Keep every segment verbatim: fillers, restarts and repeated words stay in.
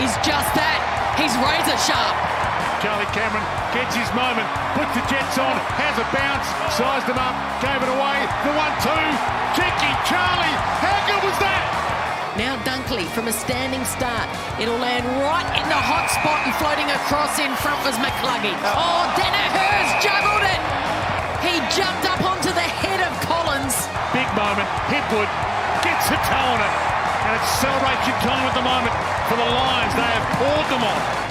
is just that. He's razor sharp. Charlie Cameron gets his moment, puts the Jets on, has a bounce, sized them up, gave it away, the one two, cheeky Charlie, how good was that? Now Dunkley from a standing start. It'll land right in the hot spot and floating across in front was McCluggey. Oh, Danaher's juggled it. He jumped up onto the head of Collins. Big moment, Hipwood gets a toe on it, and it's celebration time at the moment for the Lions. They have poured them on.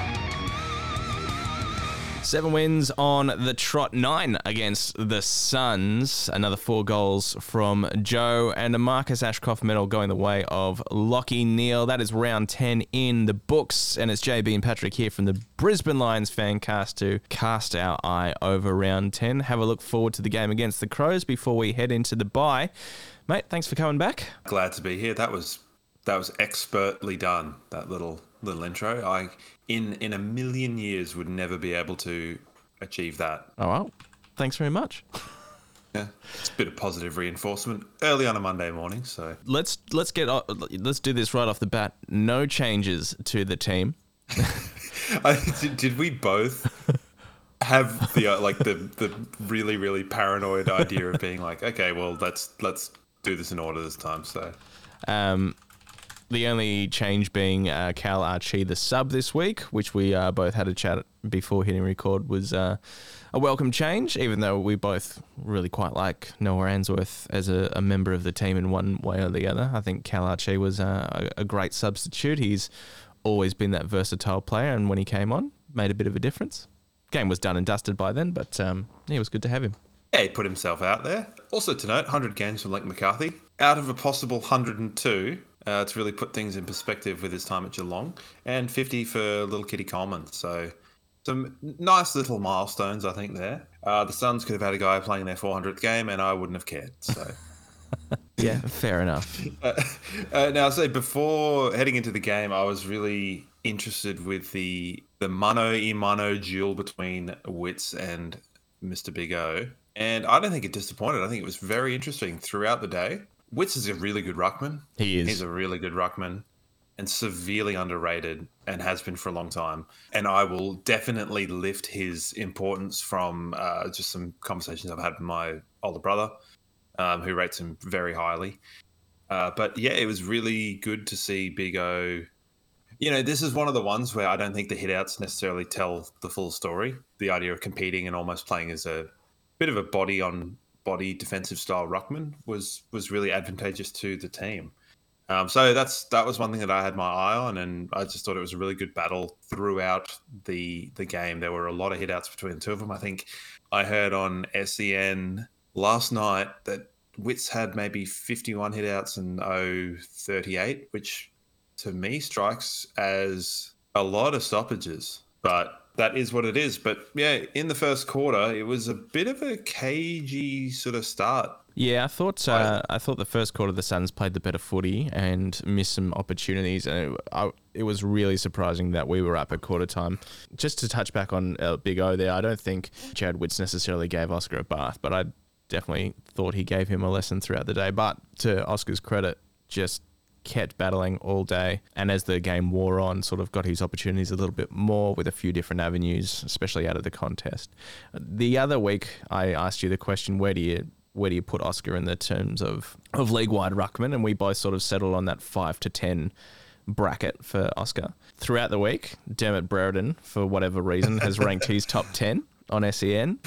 Seven wins on the trot, nine against the Suns. Another four goals from Joe, and a Marcus Ashcroft medal going the way of Lachie Neale. That is round ten in the books, and it's J B and Patrick here from the Brisbane Lions fan cast to cast our eye over round ten. Have a look forward to the game against the Crows before we head into the bye. Mate, thanks for coming back. Glad to be here. That was that was expertly done, that little little intro. I in in a million years would never be able to achieve that. Oh well, thanks very much. Yeah, it's a bit of positive reinforcement early on a Monday morning. So let's let's get let's do this right off the bat. No changes to the team. I, did, did we both have the uh, like the the really really paranoid idea of being like, okay, well let's let's do this in order this time. So. Um, The only change being uh, Cal Archie, the sub this week, which we uh, both had a chat before hitting record, was uh, a welcome change, even though we both really quite like Noah Answorth as a, a member of the team in one way or the other. I think Cal Archie was uh, a, a great substitute. He's always been that versatile player, and when he came on, made a bit of a difference. Game was done and dusted by then, but um, yeah, it was good to have him. Yeah, he put himself out there. Also to note, one hundred games from Lake McCarthy. Out of a possible one hundred two... Uh, to really put things in perspective with his time at Geelong, and fifty for little Kitty Coleman. So some nice little milestones, I think, there. Uh, the Suns could have had a guy playing their four hundredth game, and I wouldn't have cared. So yeah, fair enough. uh, uh, now, so before heading into the game, I was really interested with the the mano y mano duel between Witts and Mister Big O, and I don't think it disappointed. I think it was very interesting throughout the day. Witts is a really good ruckman. He is. He's a really good ruckman and severely underrated and has been for a long time. And I will definitely lift his importance from uh, just some conversations I've had with my older brother, um, who rates him very highly. Uh, but yeah, it was really good to see Big O. You know, this is one of the ones where I don't think the hitouts necessarily tell the full story. The idea of competing and almost playing as a bit of a body on body defensive style ruckman was was really advantageous to the team. Um, so that's that was one thing that I had my eye on, and I just thought it was a really good battle throughout the the game. There were a lot of hitouts between the two of them. I think I heard on S E N last night that Witts had maybe fifty-one hitouts and O thirty-eight, which to me strikes as a lot of stoppages, but that is what it is. But yeah, in the first quarter, it was a bit of a cagey sort of start. Yeah, I thought uh, I thought the first quarter the Suns played the better footy and missed some opportunities, and it, I, it was really surprising that we were up at quarter time. Just to touch back on uh, Big O there, I don't think Chad Witts necessarily gave Oscar a bath, but I definitely thought he gave him a lesson throughout the day. But to Oscar's credit, just kept battling all day, and as the game wore on, sort of got his opportunities a little bit more with a few different avenues, especially out of the contest. The other week, I asked you the question, where do you where do you put Oscar in the terms of, of league-wide ruckman, and we both sort of settled on that five to ten bracket for Oscar. Throughout the week, Dermot Brereton, for whatever reason, has ranked his top ten on S E N.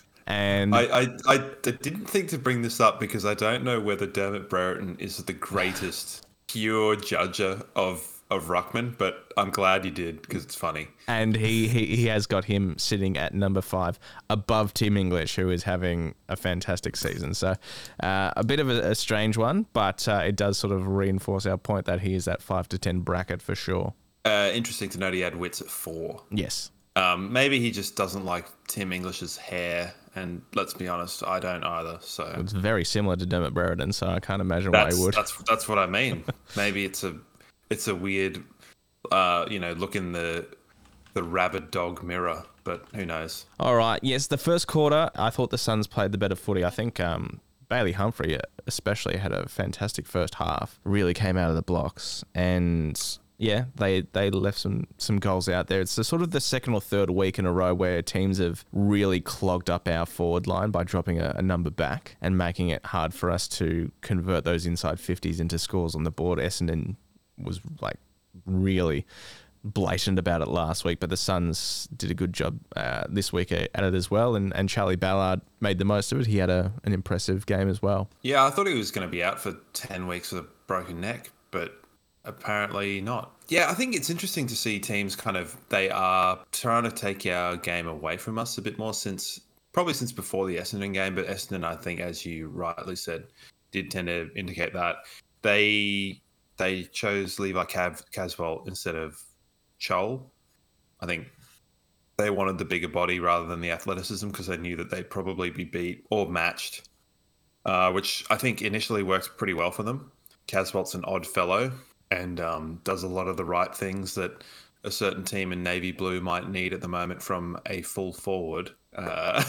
And I, I, I didn't think to bring this up because I don't know whether Dermot Brereton is the greatest pure judger of of ruckman, but I'm glad you did because it's funny. And he, he, he has got him sitting at number five above Tim English, who is having a fantastic season. So uh, a bit of a, a strange one, but uh, it does sort of reinforce our point that he is that five to ten bracket for sure. Uh, interesting to note he had Witts at four. Yes. Um, maybe he just doesn't like Tim English's hair, and let's be honest, I don't either. So it's very similar to Dermot Brereton, so I can't imagine that's, why he would. That's that's what I mean. Maybe it's a it's a weird, uh, you know, look in the the rabid dog mirror, but who knows? All right, yes, the first quarter, I thought the Suns played the better footy. I think um, Bailey Humphrey especially had a fantastic first half. Really came out of the blocks, and Yeah, they, they left some, some goals out there. It's the sort of the second or third week in a row where teams have really clogged up our forward line by dropping a, a number back and making it hard for us to convert those inside fifties into scores on the board. Essendon was like really blatant about it last week, but the Suns did a good job uh, this week at it as well, and, and Charlie Ballard made the most of it. He had a, an impressive game as well. Yeah, I thought he was going to be out for ten weeks with a broken neck, but apparently not. Yeah, I think it's interesting to see teams kind of, they are trying to take our game away from us a bit more since, probably since before the Essendon game, but Essendon, I think, as you rightly said, did tend to indicate that. They they chose Levi Cav, Casbolt instead of Chol. I think they wanted the bigger body rather than the athleticism because they knew that they'd probably be beat or matched, uh, which I think initially works pretty well for them. Casbolt's an odd fellow and um, does a lot of the right things that a certain team in navy blue might need at the moment from a full forward. Uh,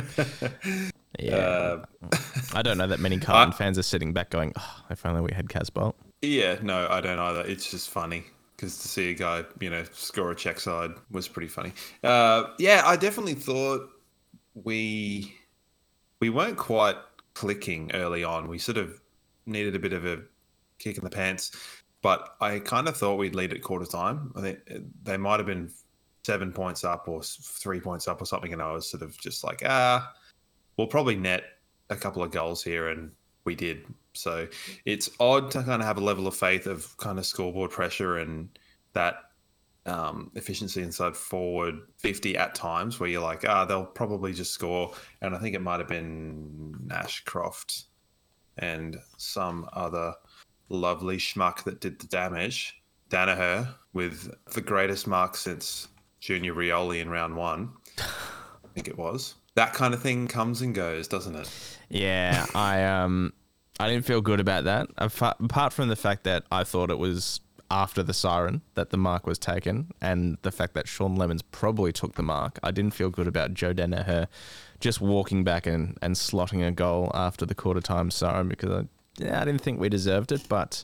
yeah, uh, I don't know that many Carlton I, fans are sitting back going, oh, if only we had Casbolt. Yeah, no, I don't either. It's just funny because to see a guy, you know, score a check side was pretty funny. Uh, yeah, I definitely thought we we weren't quite clicking early on. We sort of needed a bit of a kick in the pants. But I kind of thought we'd lead at quarter time. I think they might have been seven points up or three points up or something. And I was sort of just like, ah, we'll probably net a couple of goals here. And we did. So it's odd to kind of have a level of faith of kind of scoreboard pressure and that um, efficiency inside forward fifty at times where you're like, ah, they'll probably just score. And I think it might have been Ashcroft and some other lovely schmuck that did the damage. Danaher with the greatest mark since Junior Rioli in round one. I think it was. That kind of thing comes and goes, doesn't it? Yeah, I um, I didn't feel good about that. Apart from the fact that I thought it was after the siren that the mark was taken, and the fact that Sean Lemons probably took the mark, I didn't feel good about Joe Danaher just walking back and, and slotting a goal after the quarter time siren because I. Yeah, I didn't think we deserved it, but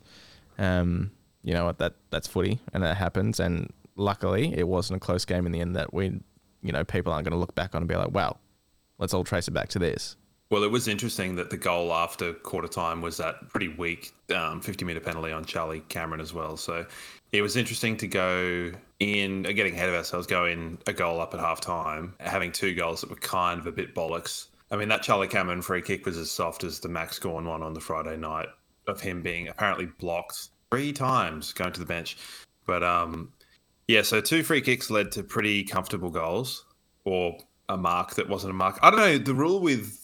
um, you know what? That that's footy, and that happens. And luckily, it wasn't a close game in the end. That we, you know, people aren't going to look back on and be like, "Wow, let's all trace it back to this." Well, it was interesting that the goal after quarter time was that pretty weak um, fifty metre penalty on Charlie Cameron as well. So it was interesting to go in, getting ahead of ourselves, go in a goal up at half time, having two goals that were kind of a bit bollocks. I mean, that Charlie Cameron free kick was as soft as the Max Gawn one on the Friday night of him being apparently blocked three times going to the bench. But um, yeah, so two free kicks led to pretty comfortable goals or a mark that wasn't a mark. I don't know. The rule with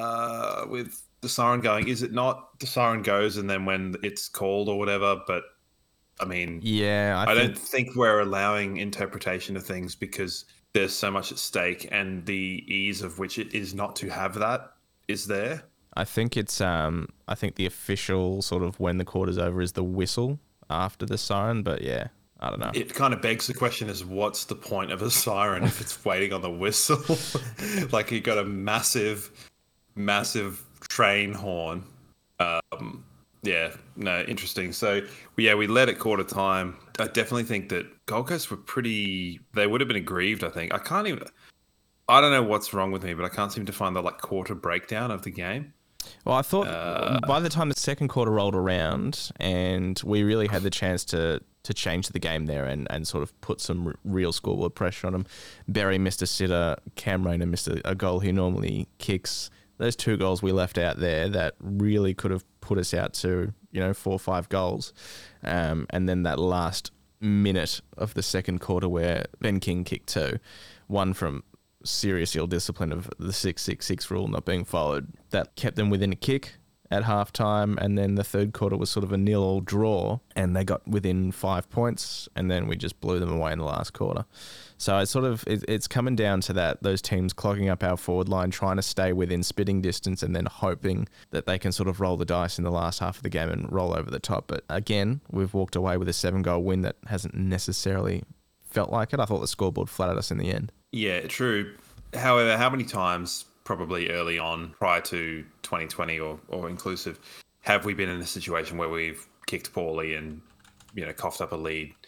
uh, with the siren going, is it not the siren goes and then when it's called or whatever? But I mean, yeah, I, I think... don't think we're allowing interpretation of things because there's so much at stake and the ease of which it is not to have that is there. I think it's, um, I think the official sort of when the quarter's over is the whistle after the siren, but yeah, I don't know. It kind of begs the question is what's the point of a siren if it's waiting on the whistle? Like you got a massive, massive train horn. Um, yeah, no, interesting. So, yeah, we led at quarter time. I definitely think that Gold Coast were pretty... They would have been aggrieved, I think. I can't even... I don't know what's wrong with me, but I can't seem to find the like quarter breakdown of the game. Well, I thought uh, by the time the second quarter rolled around and we really had the chance to to change the game there and, and sort of put some r- real scoreboard pressure on them. Berry missed a sitter, Cam Rayner missed a, a goal he normally kicks. Those two goals we left out there that really could have put us out to, you know, four or five goals. Um, and then that last minute of the second quarter where Ben King kicked two, one from serious ill discipline of the six six six rule not being followed, that kept them within a kick at half time, and then the third quarter was sort of a nil-all draw and they got within five points and then we just blew them away in the last quarter. So it's sort of it, it's coming down to that, those teams clogging up our forward line, trying to stay within spitting distance and then hoping that they can sort of roll the dice in the last half of the game and roll over the top. But again, we've walked away with a seven goal win that hasn't necessarily felt like it. I thought the scoreboard flattered us in the end. Yeah, true. However, how many times probably early on prior to twenty twenty or, or inclusive have we been in a situation where we've kicked poorly and, you know, coughed up a lead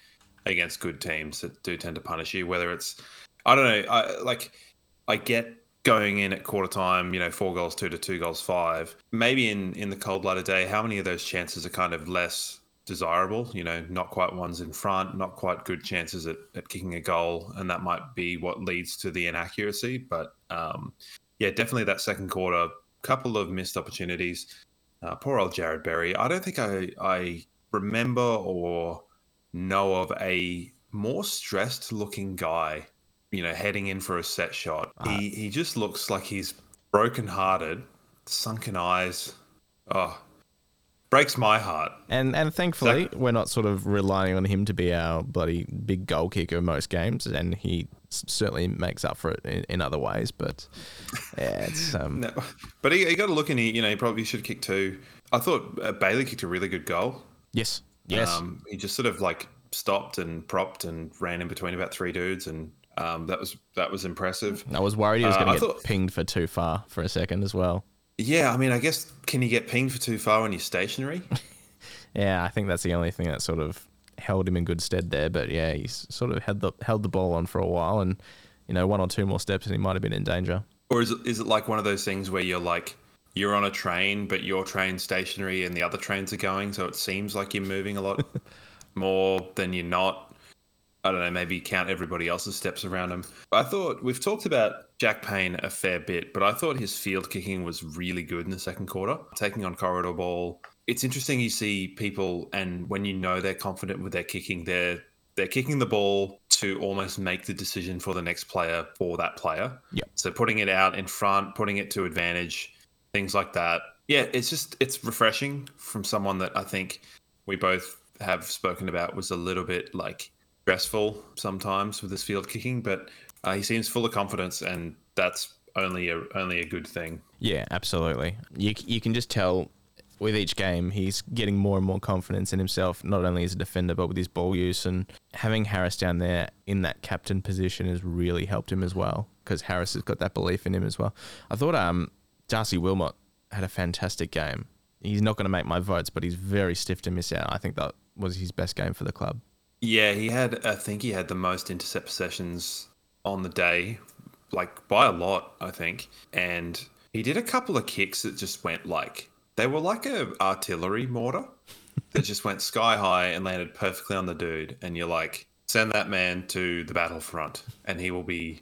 against good teams that do tend to punish you. Whether it's, I don't know, I like, I get going in at quarter time, you know, four goals two to two goals five. Maybe in in the cold light of day, how many of those chances are kind of less desirable? You know, not quite ones in front, not quite good chances at, at kicking a goal, and that might be what leads to the inaccuracy. But um, yeah, definitely that second quarter, couple of missed opportunities. Uh, poor old Jared Berry. I don't think I I remember or know of a more stressed looking guy, you know, heading in for a set shot. Uh, he he just looks like he's brokenhearted, sunken eyes. Oh, breaks my heart. And and thankfully, Zach- we're not sort of relying on him to be our bloody big goal kicker in most games, and he certainly makes up for it in, in other ways. But yeah, it's um. No, but he, he got a look, and he you know he probably should kick two. I thought uh, Bailey kicked a really good goal. Yes. Yes. Um, he just sort of like stopped and propped and ran in between about three dudes, and um, that was that was impressive. I was worried he was Uh, going I to get thought- pinged for too far for a second as well. Yeah, I mean, I guess can you get pinged for too far when you're stationary? Yeah, I think that's the only thing that sort of held him in good stead there. But yeah, he's sort of held the held the ball on for a while, and you know, one or two more steps, and he might have been in danger. Or is it is it like one of those things where you're like you're on a train, but your train's stationary and the other trains are going, so it seems like you're moving a lot more than you're not? I don't know, maybe count everybody else's steps around him. I thought we've talked about Jack Payne a fair bit, but I thought his field kicking was really good in the second quarter, taking on corridor ball. It's interesting you see people, and when you know they're confident with their kicking, they're they're kicking the ball to almost make the decision for the next player for that player. Yep. So putting it out in front, putting it to advantage, things like that. Yeah, it's just it's refreshing from someone that I think we both have spoken about was a little bit like stressful sometimes with his field kicking, but uh, he seems full of confidence, and that's only a only a good thing. Yeah, absolutely. You you can just tell with each game he's getting more and more confidence in himself, not only as a defender but with his ball use, and having Harris down there in that captain position has really helped him as well, because Harris has got that belief in him as well. I thought um Darcy Wilmot had a fantastic game. He's not going to make my votes, but he's very stiff to miss out. I think that was his best game for the club. Yeah, he had, I think he had the most intercept possessions on the day, like by a lot, I think. And he did a couple of kicks that just went like, they were like a artillery mortar that just went sky high and landed perfectly on the dude. And you're like, send that man to the battlefront and he will be,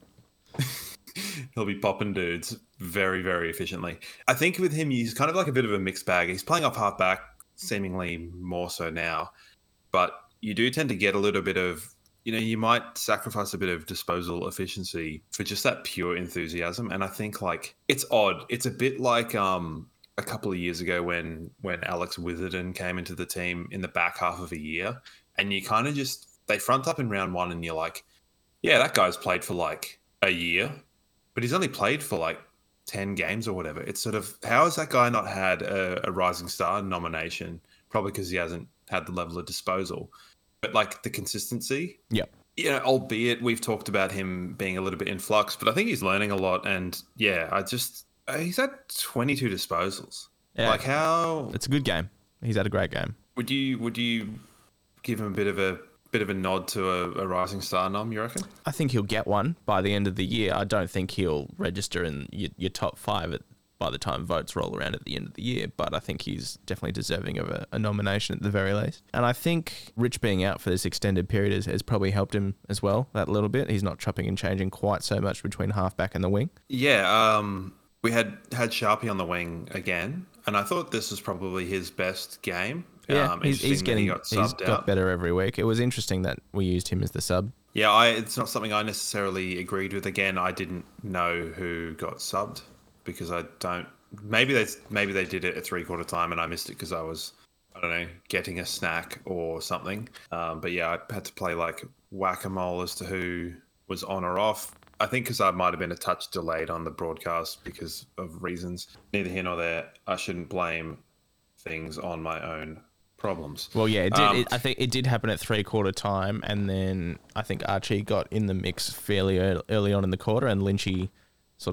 he'll be popping dudes very, very efficiently. I think with him, he's kind of like a bit of a mixed bag. He's playing off half back, seemingly more so now, but you do tend to get a little bit of, you know, you might sacrifice a bit of disposal efficiency for just that pure enthusiasm. And I think like it's odd. It's a bit like um, a couple of years ago when when Alex Witherden came into the team in the back half of a year, and you kind of just they front up in round one, and you're like, yeah, that guy's played for like a year, but he's only played for like ten games or whatever. It's sort of, how has that guy not had a, a Rising Star nomination? Probably because he hasn't had the level of disposal. But like the consistency, Yep. you know, albeit we've talked about him being a little bit in flux, but I think he's learning a lot. And yeah, I just, he's had twenty-two disposals. Yeah. Like how It's a good game. He's had a great game. would you, would you give him a bit of a, bit of a nod to a, a Rising Star nom, you reckon? I think he'll get one by the end of the year. I don't think he'll register in your, your top five at, by the time votes roll around at the end of the year, but I think he's definitely deserving of a, a nomination at the very least. And I think Rich being out for this extended period has, has probably helped him as well, that little bit. He's not chopping and changing quite so much between halfback and the wing. Yeah, um, we had had Sharpie on the wing again, and I thought this was probably his best game. Yeah, um, he's, he's interesting that getting he got he's subbed got out. better every week. It was interesting that we used him as the sub. Yeah, I, it's not something I necessarily agreed with. Again, I didn't know who got subbed because I don't. Maybe they maybe they did it at three quarter time and I missed it because I was, I don't know, getting a snack or something. Um, but yeah, I had to play like whack-a-mole as to who was on or off. I think because I might have been a touch delayed on the broadcast because of reasons. Neither here nor there. I shouldn't blame things on my own problems. Well, yeah, it did. Um, it, I think it did happen at three quarter time, and then I think Archie got in the mix fairly early, early on in the quarter, and Lynchy sort of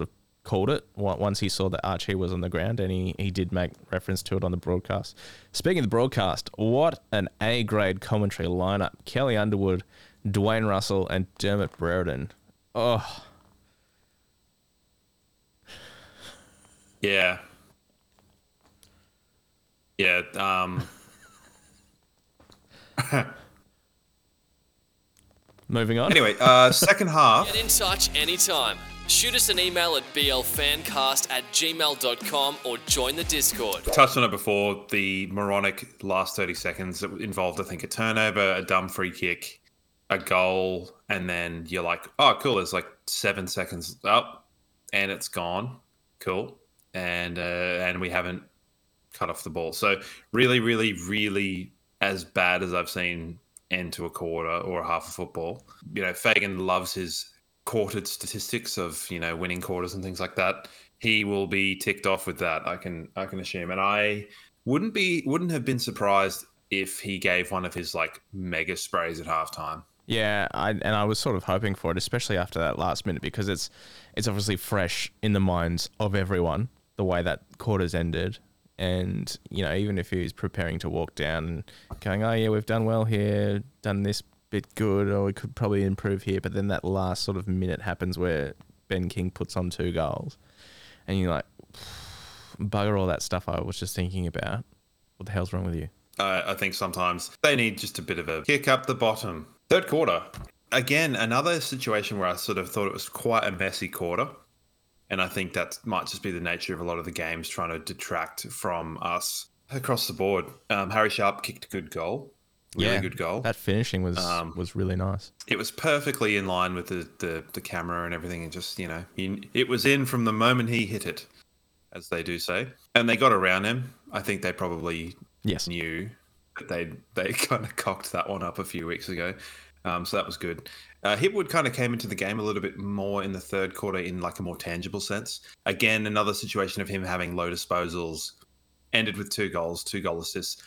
called it once he saw that Archie was on the ground, and he, he did make reference to it on the broadcast. Speaking of the broadcast, what an A-grade commentary lineup. Kelly Underwood, Dwayne Russell, and Dermot Brereton. Oh. Yeah. Yeah. Um. Moving on. Anyway, uh, second half. Get in touch anytime. Shoot us an email at b l fancast at gmail dot com or join the Discord. Touched on it before, the moronic last thirty seconds that involved, I think, a turnover, a dumb free kick, a goal, and then you're like, oh, cool, there's like seven seconds up, and it's gone. Cool. And, uh, and we haven't cut off the ball. So really, really, really as bad as I've seen end to a quarter or a half of football. You know, Fagan loves his quartered statistics of, you know, winning quarters and things like that. He will be ticked off with that, I can I can assume. And I wouldn't be wouldn't have been surprised if he gave one of his like mega sprays at halftime. Yeah, I, and I was sort of hoping for it, especially after that last minute, because it's it's obviously fresh in the minds of everyone, the way that quarters ended. And, you know, even if he was preparing to walk down and going, oh, yeah, we've done well here, done this bit good, or we could probably improve here. But then that last sort of minute happens where Ben King puts on two goals. And you're like, bugger all that stuff I was just thinking about. What the hell's wrong with you? Uh, I think sometimes they need just a bit of a kick up the bottom. Third quarter. Again, another situation where I sort of thought it was quite a messy quarter. And I think that might just be the nature of a lot of the games trying to detract from us across the board. Um, Harry Sharp kicked a good goal. Really yeah, good goal. That finishing was um, was really nice. It was perfectly in line with the, the, the camera and everything. And just, you know, he, it was in from the moment he hit it, as they do say. And they got around him. I think they probably yes. knew that they they kind of cocked that one up a few weeks ago. Um, so that was good. Uh, Hipwood kind of came into the game a little bit more in the third quarter in like a more tangible sense. Again, another situation of him having low disposals, ended with two goals, two goal assists.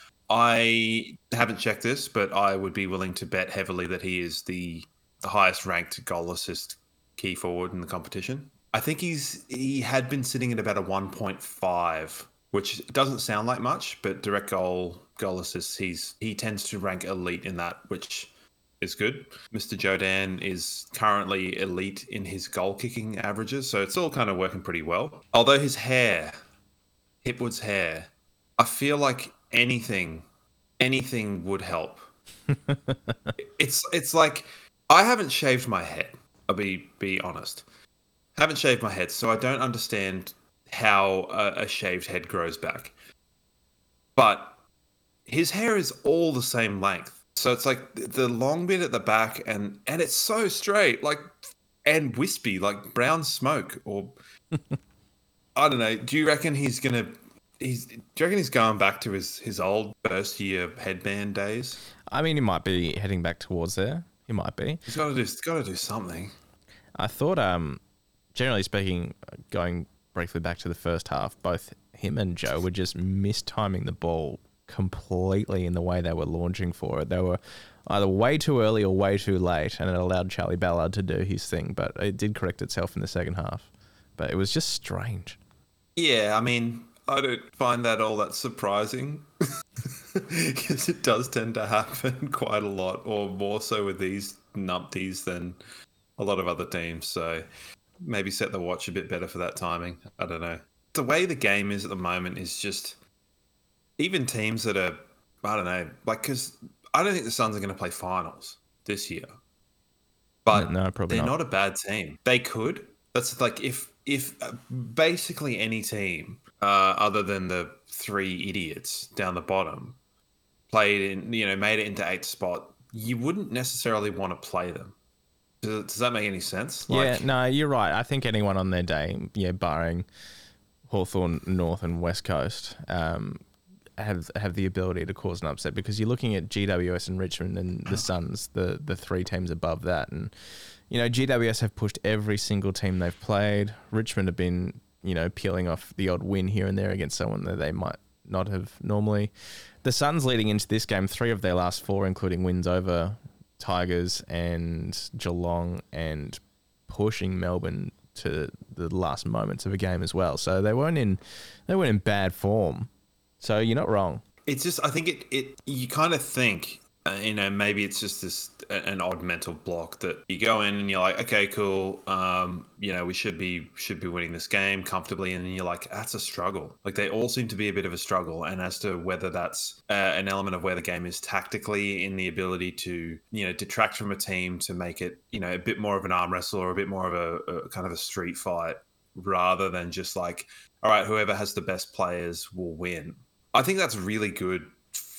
I haven't checked this, but I would be willing to bet heavily that he is the, the highest ranked goal assist key forward in the competition. I think he's he had been sitting at about a one point five, which doesn't sound like much, but direct goal, goal assists, he's he tends to rank elite in that, which is good. Mister Jodan is currently elite in his goal kicking averages, so it's all kind of working pretty well. Although his hair, Hipwood's hair, I feel like anything, anything would help. it's it's like I haven't shaved my head. I'll be be honest. Haven't shaved my head, so I don't understand how a, a shaved head grows back. But his hair is all the same length. So it's like the long bit at the back, and, and it's so straight, like, and wispy, like brown smoke. Or I don't know. Do you reckon he's gonna? He's. Do you reckon he's going back to his, his old first year headband days? I mean, he might be heading back towards there. He might be. He's got to do. He's got to do something. I thought, um, generally speaking, going briefly back to the first half, both him and Joe were just mistiming the ball completely in the way they were launching for it. They were either way too early or way too late, and it allowed Charlie Ballard to do his thing, but it did correct itself in the second half. But it was just strange. Yeah, I mean, I don't find that all that surprising because it does tend to happen quite a lot, or more so with these numpties than a lot of other teams. So maybe set the watch a bit better for that timing. I don't know. The way the game is at the moment is just... Even teams that are, I don't know, like, because I don't think the Suns are going to play finals this year. But no, probably they're not. not a bad team. They could. That's like if if uh, basically any team uh, other than the three idiots down the bottom played in, you know, made it into eighth spot, you wouldn't necessarily want to play them. Does, does that make any sense? Like, yeah, no, you're right. I think anyone on their day, yeah, barring Hawthorn, North and West Coast, um, have have the ability to cause an upset, because you're looking at G W S and Richmond and the Suns, the the three teams above that, and you know G W S have pushed every single team they've played. Richmond have been, you know, peeling off the odd win here and there against someone that they might not have normally. The Suns leading into this game, three of their last four, including wins over Tigers and Geelong and pushing Melbourne to the last moments of a game as well. So they weren't in they weren't in bad form. So you're not wrong. It's just, I think it, it you kind of think, uh, you know, maybe it's just this an odd mental block that you go in and you're like, okay, cool, um, you know, we should be should be winning this game comfortably, and then you're like, that's a struggle. Like they all seem to be a bit of a struggle, and as to whether that's uh, an element of where the game is tactically in the ability to, you know, detract from a team to make it, you know, a bit more of an arm wrestle or a bit more of a, a kind of a street fight, rather than just like, all right, whoever has the best players will win. I think that's really good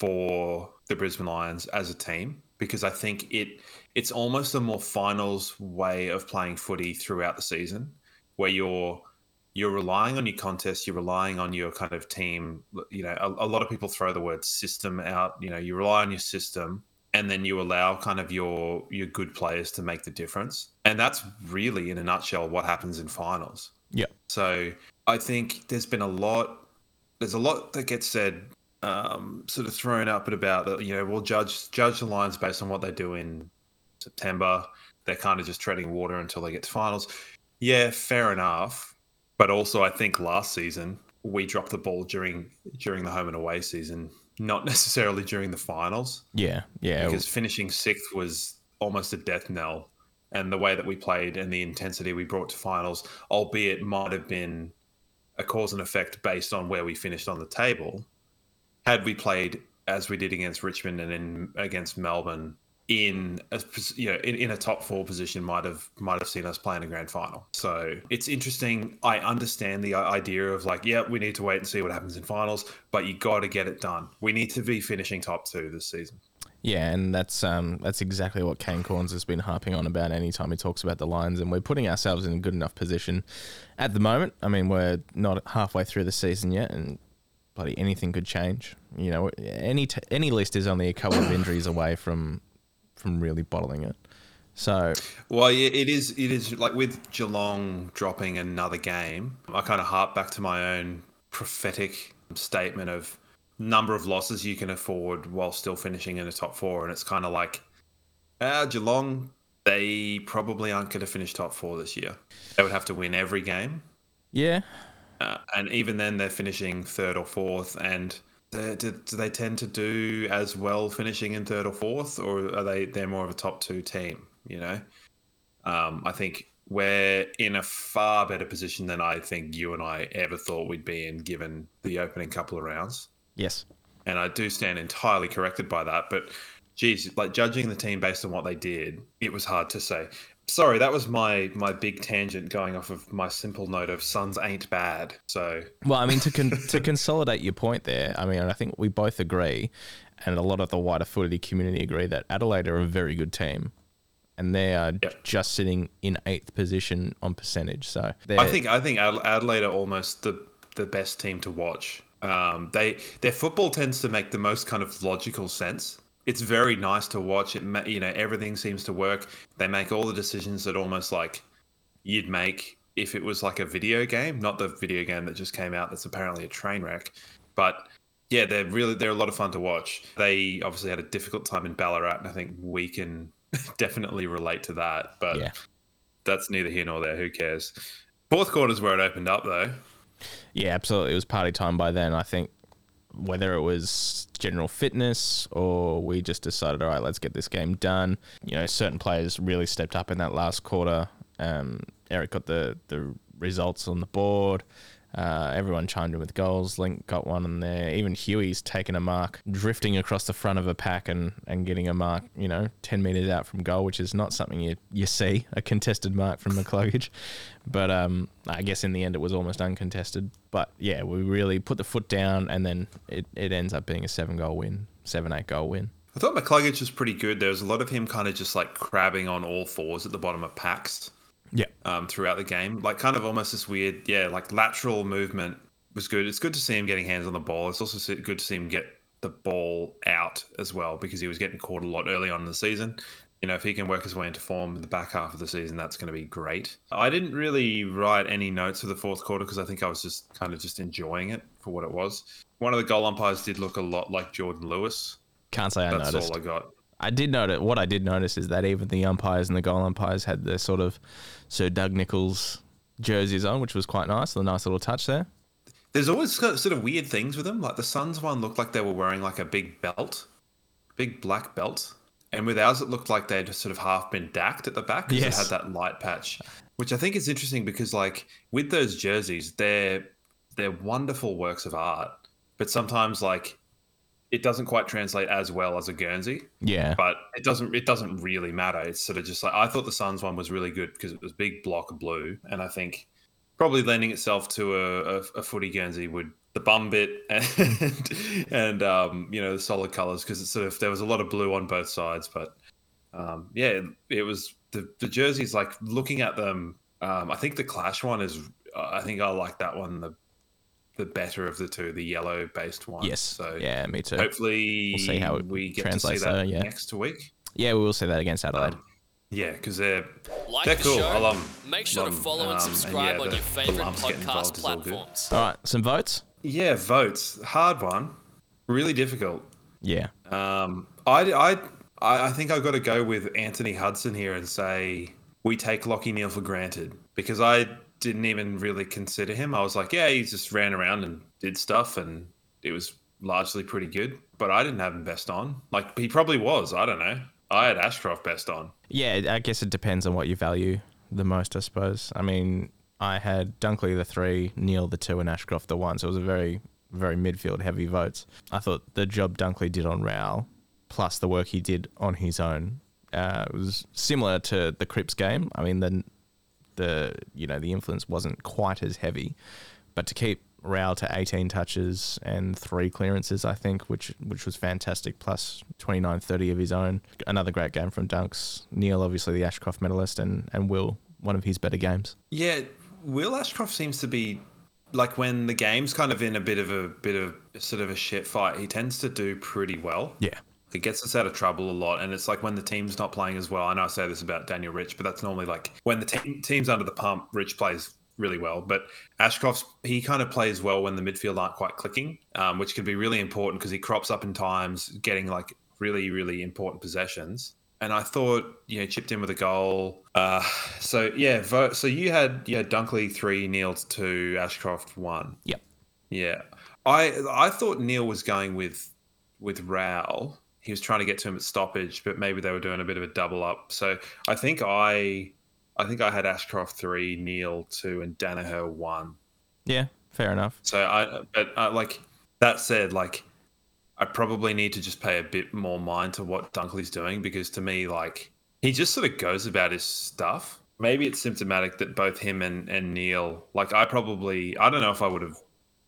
for the Brisbane Lions as a team, because I think it it's almost a more finals way of playing footy throughout the season, where you're you're relying on your contest, you're relying on your kind of team. You know, a, a lot of people throw the word system out. You know, you rely on your system, and then you allow kind of your your good players to make the difference. And that's really, in a nutshell, what happens in finals. Yeah. So I think there's been a lot. There's a lot that gets said, um, sort of thrown up about, you know, we'll judge judge the Lions based on what they do in September. They're kind of just treading water until they get to finals. Yeah, fair enough. But also, I think last season we dropped the ball during during the home and away season, not necessarily during the finals. Yeah, yeah. Because finishing sixth was almost a death knell, and the way that we played and the intensity we brought to finals, albeit might have been a cause and effect based on where we finished on the table. Had we played as we did against Richmond and in against Melbourne in a, you know in, in a top four position, might have might have seen us play in a grand final. So it's interesting. I understand the idea of like, yeah, we need to wait and see what happens in finals, but you got to get it done. We need to be finishing top two this season. Yeah, and that's um that's exactly what Kane Corns has been harping on about anytime he talks about the Lions, and we're putting ourselves in a good enough position at the moment. I mean, we're not halfway through the season yet, and bloody anything could change. You know, any t- any list is only a couple of injuries away from from really bottling it. So, well, yeah, it is. It is like with Geelong dropping another game. I kind of harp back to my own prophetic statement of number of losses you can afford while still finishing in a top four, and it's kind of like, ah, Geelong, they probably aren't going to finish top four this year. They would have to win every game. Yeah, uh, and even then, they're finishing third or fourth, and do, do they tend to do as well finishing in third or fourth, or are they they're more of a top two team? You know, um, I think we're in a far better position than I think you and I ever thought we'd be in, given the opening couple of rounds. Yes. And I do stand entirely corrected by that. But, geez, like judging the team based on what they did, it was hard to say. Sorry, that was my my big tangent going off of my simple note of Suns ain't bad. So, well, I mean, to con- to consolidate your point there, I mean, I think we both agree, and a lot of the wider footy community agree, that Adelaide are a very good team, and they are yep. just sitting in eighth position on percentage. So, I think I think Adelaide are almost the the best team to watch. Um, they their football tends to make the most kind of logical sense. It's very nice to watch. It, you know, everything seems to work. They make all the decisions that almost like you'd make if it was like a video game, not the video game that just came out that's apparently a train wreck. But yeah, they're really they're a lot of fun to watch. They obviously had a difficult time in Ballarat, and I think we can definitely relate to that. But yeah. That's neither here nor there. Who cares? Fourth quarter's where it opened up, though. Yeah, absolutely. It was party time by then. I think whether it was general fitness or we just decided, all right, let's get this game done. You know, certain players really stepped up in that last quarter. Um, Eric got the, the results on the board. Uh, everyone chimed in with goals. Link got one in there. Even Huey's taken a mark, drifting across the front of a pack and, and getting a mark, you know, ten metres out from goal, which is not something you, you see, a contested mark from McCluggage. But um, I guess in the end it was almost uncontested. But yeah, we really put the foot down, and then it, it ends up being a seven-goal win, seven, eight-goal win. I thought McCluggage was pretty good. There was a lot of him kind of just like crabbing on all fours at the bottom of packs. Yeah. Um, throughout the game, like kind of almost this weird, yeah, like lateral movement was good. It's good to see him getting hands on the ball. It's also good to see him get the ball out as well, because he was getting caught a lot early on in the season. You know, if he can work his way into form in the back half of the season, that's going to be great. I didn't really write any notes for the fourth quarter because I think I was just kind of just enjoying it for what it was. One of the goal umpires did look a lot like Jordan Lewis. Can't say I that's noticed. That's all I got. I did notice, what I did notice is that even the umpires and the goal umpires had the sort of Sir Doug Nicholls jerseys on, which was quite nice. A nice little touch there. There's always sort of weird things with them. Like the Suns one looked like they were wearing like a big belt, big black belt. And with ours, it looked like they'd just sort of half been dacked at the back because Yes. it had that light patch, which I think is interesting because like with those jerseys, they're they're wonderful works of art, but sometimes like it doesn't quite translate as well as a Guernsey. Yeah. But it doesn't it doesn't really matter. It's sort of just like I thought the Suns one was really good because it was big block of blue, and I think probably lending itself to a, a, a footy Guernsey would the bum bit and and um, you know the solid colours because it's sort of there was a lot of blue on both sides, but um, yeah, it, it was the the jerseys like looking at them. Um, I think the Clash one is I think I like that one the the better of the two, the yellow based one. Yes. So yeah, me too. hopefully We'll see how it we get translates to see that though, yeah. next week. Yeah, we will see that against Adelaide. Um, yeah, because they're Like they're the cool. show? I love 'em. Make sure Love to 'em. follow and Um, subscribe yeah, on the- your the favourite lumps getting involved podcast is all good. platforms. All right, some votes? Yeah, votes. Hard one. Really difficult. Yeah. Um, I, I, I I think I've got to go with Anthony Hudson here and say we take Lachie Neale for granted because I didn't even really consider him. I was like, yeah, he just ran around and did stuff and it was largely pretty good, but I didn't have him best on. Like he probably was. I don't know. I had Ashcroft best on. Yeah, I guess it depends on what you value the most, I suppose. I mean, I had Dunkley the three, Neale the two, and Ashcroft the one. So it was a very, very midfield heavy votes. I thought the job Dunkley did on Rowell, plus the work he did on his own, uh, was similar to the Cripps game. I mean, the the you know the influence wasn't quite as heavy, but to keep Rowell to eighteen touches and three clearances, I think, which which was fantastic, plus twenty-nine thirty of his own. Another great game from Dunks. Neale, obviously the Ashcroft medalist, and, and Will, one of his better games. Yeah, Will Ashcroft seems to be like when the game's kind of in a bit of a bit of sort of a shit fight, he tends to do pretty well. Yeah. It gets us out of trouble a lot, and it's like when the team's not playing as well. I know I say this about Daniel Rich, but that's normally like when the team, team's under the pump, Rich plays really well. But Ashcroft's, he kind of plays well when the midfield aren't quite clicking, um, which can be really important because he crops up in times, getting like really, really important possessions. And I thought, you know, chipped in with a goal. Uh, so yeah, vote. So you had you had Dunkley three, Neale two, Ashcroft one. Yep. Yeah, I I thought Neale was going with with Rowell. He was trying to get to him at stoppage, but maybe they were doing a bit of a double up. So I think I, I think I had Ashcroft three, Neale two, and Danaher one. Yeah, fair enough. So I, but uh, like that said, like I probably need to just pay a bit more mind to what Dunkley's doing because to me, like he just sort of goes about his stuff. Maybe it's symptomatic that both him and and Neale, like I probably, I don't know if I would have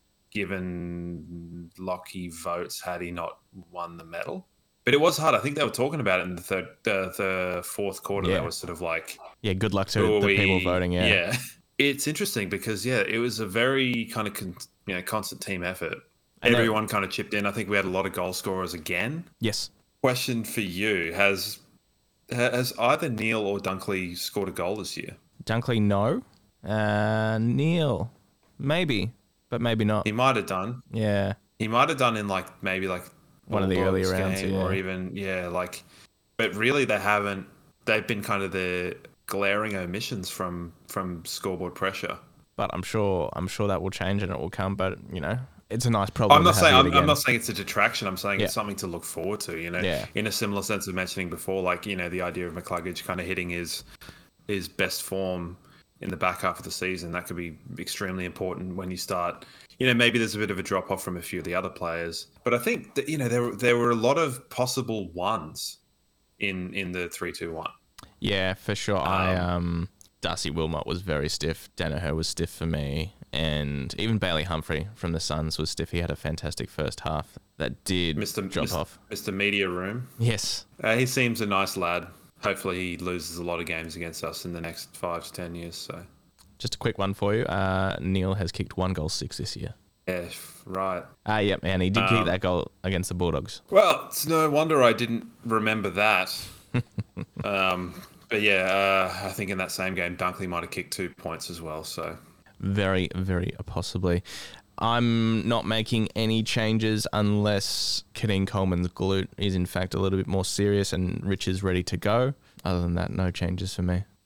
given Lachie votes had he not won the medal. But it was hard. I think they were talking about it in the third, the, the fourth quarter. Yeah. That was sort of like, Yeah, good luck to who are the we- people voting. Yeah. yeah. It's interesting because yeah, it was a very kind of con- you know constant team effort. I know. Everyone kind of chipped in. I think we had a lot of goal scorers again. Yes. Question for you: Has has either Neale or Dunkley scored a goal this year? Dunkley, no. Uh, Neale, maybe, but maybe not. He might have done. Yeah. He might have done in like maybe like One of the Bulldogs early rounds, game yeah. or even yeah, like. But really, they haven't. They've been kind of the glaring omissions from from scoreboard pressure. But I'm sure I'm sure that will change and it will come. But you know, it's a nice problem. I'm not to saying have I'm, yet I'm again. not saying it's a detraction. I'm saying Yeah. it's something to look forward to. You know, Yeah. in a similar sense of mentioning before, like you know, the idea of McCluggage kind of hitting his his best form in the back half of the season. That could be extremely important when you start. You know, maybe there's a bit of a drop off from a few of the other players, but I think that you know there were- there were a lot of possible ones in in the three two one. Yeah, for sure. I um, Darcy Wilmot was very stiff. Danaher was stiff for me, and even Bailey Humphrey from the Suns was stiff. He had a fantastic first half that did Mister drop Mister off. Mister Media Room. Yes. Uh, he seems a nice lad. Hopefully, he loses a lot of games against us in the next five to ten years. So, Just a quick one for you. Uh, Neale has kicked one goal six this year. yeah, right. Ah, yep, and he did kick Um, that goal against the Bulldogs. Well, it's no wonder I didn't remember that. um, but yeah, uh, I think in that same game, Dunkley might have kicked two points as well. So, Very, very possibly. I'm not making any changes unless Kadeen Coleman's glute is in fact a little bit more serious and Rich is ready to go. Other than that, no changes for me.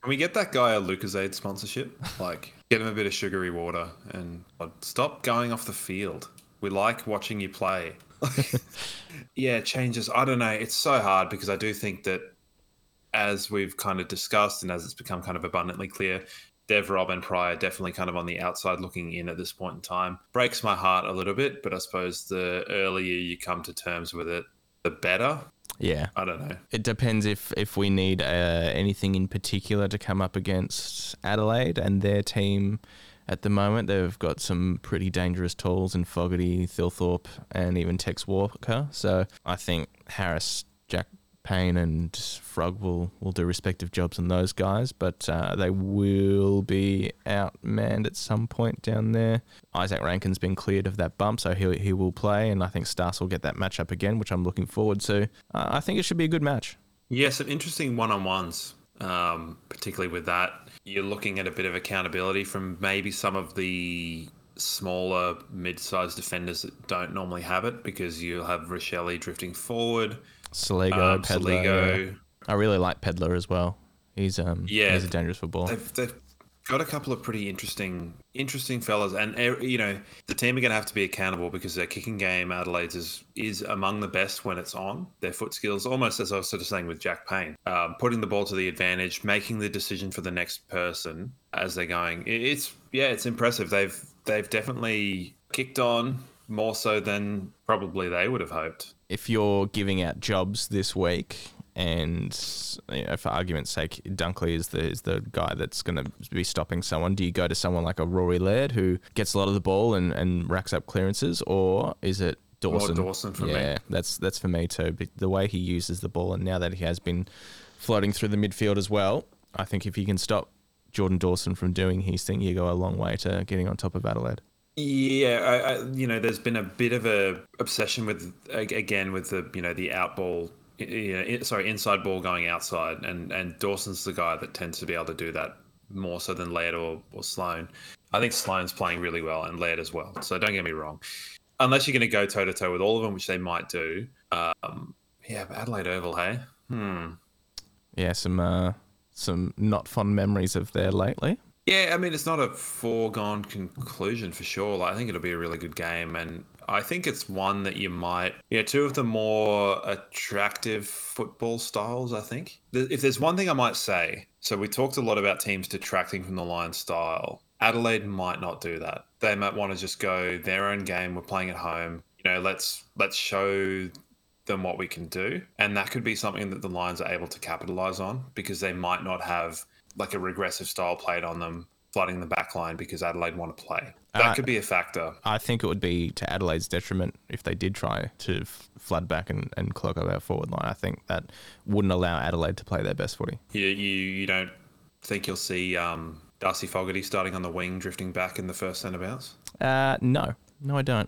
Can we get that guy a Lucozade sponsorship? Like, get him a bit of sugary water and stop going off the field. We like watching you play. Yeah, changes. I don't know. It's so hard because I do think that as we've kind of discussed and as it's become kind of abundantly clear, Dev, Rob and Pryor definitely kind of on the outside looking in at this point in time. Breaks my heart a little bit, but I suppose the earlier you come to terms with it, the better. Yeah. I don't know. It depends if, if we need uh, anything in particular to come up against Adelaide and their team at the moment. They've got some pretty dangerous tools in Fogarty, Thilthorpe and even Tex Walker. So I think Harris, Jack Payne and Frog will, will do respective jobs on those guys, but uh, they will be outmanned at some point down there. Isaac Rankin's been cleared of that bump, so he he will play, and I think Stas will get that matchup again, which I'm looking forward to. Uh, I think it should be a good match. Yeah, some interesting one-on-ones, um, particularly with that. You're looking at a bit of accountability from maybe some of the smaller mid-sized defenders that don't normally have it, because you'll have Rochelle drifting forward. Saligo, um, Pedler. Saligo. Yeah. I really like Pedler as well. He's um yeah, he's a dangerous footballer. They've, they've got a couple of pretty interesting interesting fellas, and you know the team are going to have to be accountable because their kicking game, Adelaide's, is is among the best when it's on. Their foot skills, almost as I was sort of saying with Jack Payne, um, putting the ball to the advantage, making the decision for the next person as they're going. It's yeah, it's impressive. They've they've definitely kicked on more so than probably they would have hoped. If you're giving out jobs this week, and you know, for argument's sake, Dunkley is the is the guy that's going to be stopping someone, do you go to someone like a Rory Laird who gets a lot of the ball and, and racks up clearances, or is it Dawson? More Dawson for yeah, me. Yeah, that's that's for me too. But the way he uses the ball, and now that he has been floating through the midfield as well, I think if you can stop Jordan Dawson from doing his thing, you go a long way to getting on top of Adelaide. Yeah, I, I, you know, there's been a bit of a obsession with, again, with the, you know, the out ball, you know, sorry, inside ball going outside, and, and Dawson's the guy that tends to be able to do that more so than Laird or, or Sloan. I think Sloan's playing really well, and Laird as well, so don't get me wrong. Unless you're going to go toe-to-toe with all of them, which they might do. Um, yeah, but Adelaide Oval, hey? Hmm. Yeah, some, uh, some not fond memories of there lately. Yeah, I mean, it's not a foregone conclusion for sure. Like, I think it'll be a really good game. And I think it's one that you might, yeah, two of the more attractive football styles, I think. If there's one thing I might say, so we talked a lot about teams detracting from the Lions style. Adelaide might not do that. They might want to just go their own game. We're playing at home. You know, let's let's show them what we can do. And that could be something that the Lions are able to capitalize on, because they might not have like a regressive style played on them, flooding the back line because Adelaide want to play. That uh, could be a factor. I think it would be to Adelaide's detriment if they did try to f- flood back and, and clog up our forward line. I think that wouldn't allow Adelaide to play their best footy. You you, you don't think you'll see um, Darcy Fogarty starting on the wing, drifting back in the first centre bounce? Uh, no. No, I don't.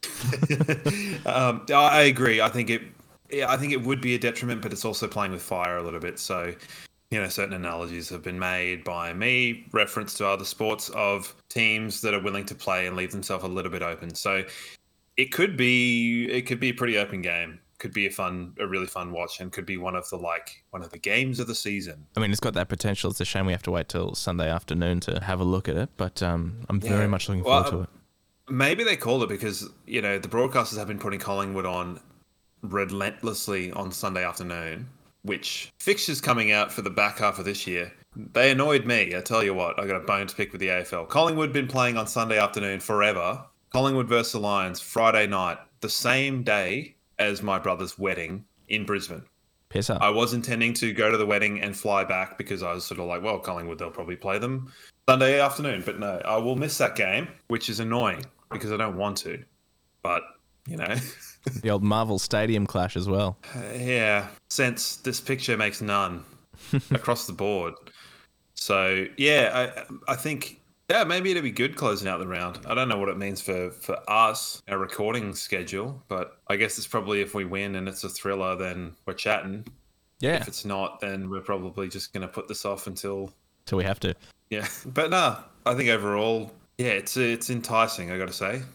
um, I agree. I think it yeah, I think it would be a detriment, but it's also playing with fire a little bit. So, you know, certain analogies have been made by me, reference to other sports, of teams that are willing to play and leave themselves a little bit open. So it could be it could be a pretty open game. Could be a fun, a really fun watch, and could be one of the like one of the games of the season. I mean, it's got that potential. It's a shame we have to wait till Sunday afternoon to have a look at it, but um, I'm Yeah. very much looking Well, forward to it. Maybe they called it because, you know, the broadcasters have been putting Collingwood on relentlessly on Sunday afternoon, which fixtures coming out for the back half of this year, they annoyed me. I tell you what, I got a bone to pick with the A F L. Collingwood been playing on Sunday afternoon forever. Collingwood versus the Lions, Friday night, the same day as my brother's wedding in Brisbane. Piss up. I was intending to go to the wedding and fly back because I was sort of like, well, Collingwood, they'll probably play them Sunday afternoon. But no, I will miss that game, which is annoying because I don't want to. But, you know. The old Marvel Stadium clash as well. Uh, yeah, since this picture makes none across the board. So, yeah, I, I think, yeah, maybe it'll be good closing out the round. I don't know what it means for, for us, our recording schedule, but I guess it's probably if we win and it's a thriller, then we're chatting. Yeah. If it's not, then we're probably just going to put this off until... Till we have to. Yeah, but no, I think overall, yeah, it's it's enticing, I got to say.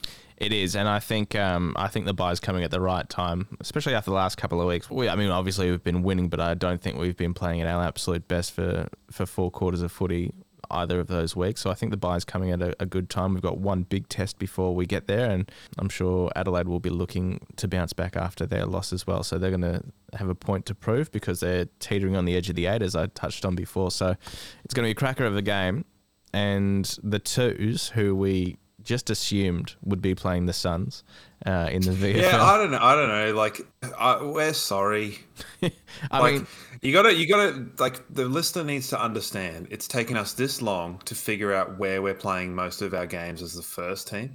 It is, and I think um, I think the bye's coming at the right time, especially after the last couple of weeks. We, I mean, obviously we've been winning, but I don't think we've been playing at our absolute best for, for four quarters of footy either of those weeks. So I think the bye's coming at a, a good time. We've got one big test before we get there, and I'm sure Adelaide will be looking to bounce back after their loss as well. So they're going to have a point to prove because they're teetering on the edge of the eight, as I touched on before. So it's going to be a cracker of a game, and the twos who we just assumed would be playing the Suns uh, in the V F L. Yeah, I don't know. I don't know. Like, I, we're sorry. I like, mean, you gotta, you gotta, like, the listener needs to understand. It's taken us this long to figure out where we're playing most of our games as the first team.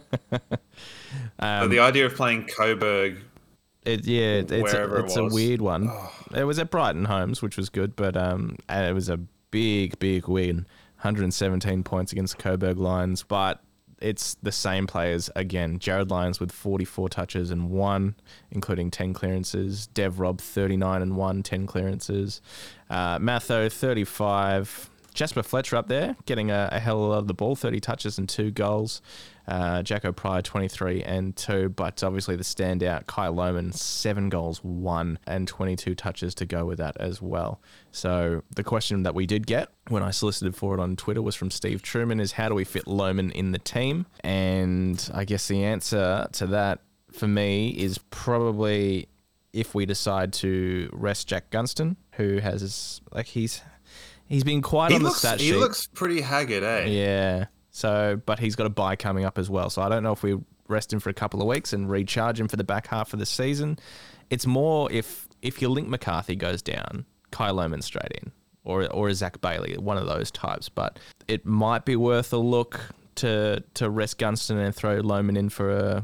um, so the idea of playing Coburg, it, yeah, it's, a, it's it a was. weird one. Oh. It was at Brighton Homes, which was good, but um, and it was a big, big win, one hundred seventeen points against the Coburg Lions, but it's the same players again. Jared Lyons with forty-four touches and one, including ten clearances. Dev Rob, thirty-nine and one, ten clearances. Uh, Matho, thirty-five. Jasper Fletcher up there, getting a, a hell of a lot of the ball, thirty touches and two goals. Uh, Jacko Pryor, twenty-three and two. But obviously the standout, Kai Lohmann, seven goals, one, and twenty-two touches to go with that as well. So the question that we did get when I solicited for it on Twitter was from Steve Truman, is how do we fit Lohmann in the team? And I guess the answer to that for me is probably if we decide to rest Jack Gunston, who has, like, he's... He's been quiet he on looks, the stat he sheet. He looks pretty haggard, eh? Yeah. So, but he's got a bye coming up as well. So I don't know if we rest him for a couple of weeks and recharge him for the back half of the season. It's more if if your Link McCarthy goes down, Kai Lohmann straight in, or or a Zach Bailey, one of those types. But it might be worth a look to to rest Gunston and throw Lohmann in for a,